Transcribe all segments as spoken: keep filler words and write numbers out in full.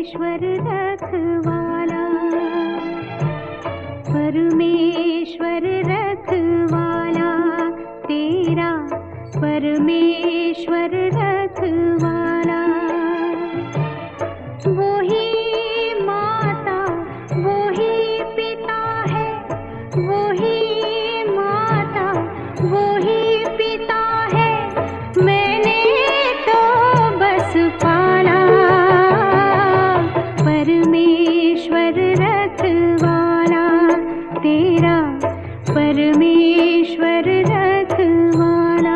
परमेश्वर रखवाला, परमेश्वर रखवाला, तेरा परमेश्वर रखवाला। वो ही माता वो ही पिता है, वो ही माता वो ही पिता है, मैंने तो बस पाला। परमेश्वर रखवाला, तेरा परमेश्वर रखवाला।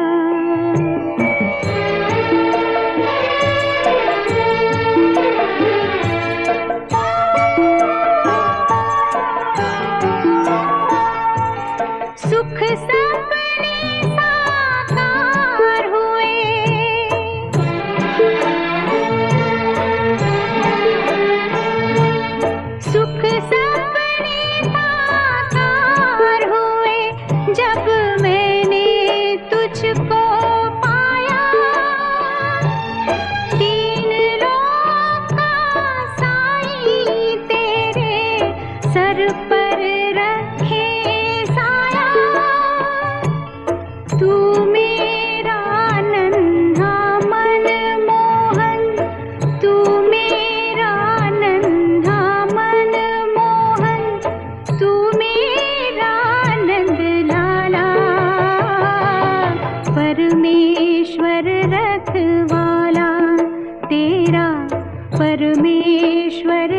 सुख सपने साकार हुए, सुख सपने साकार हुए, जब मैंने तुझको पाया। तीन लोक का साईं तेरे सर पर रखे साया। तू मेरा नन्हा मन मोहन, तू मेरा नन्हा मन मोहन, तू मेरा नंद लाला। परमेश्वर रखवाला, तेरा परमेश्वर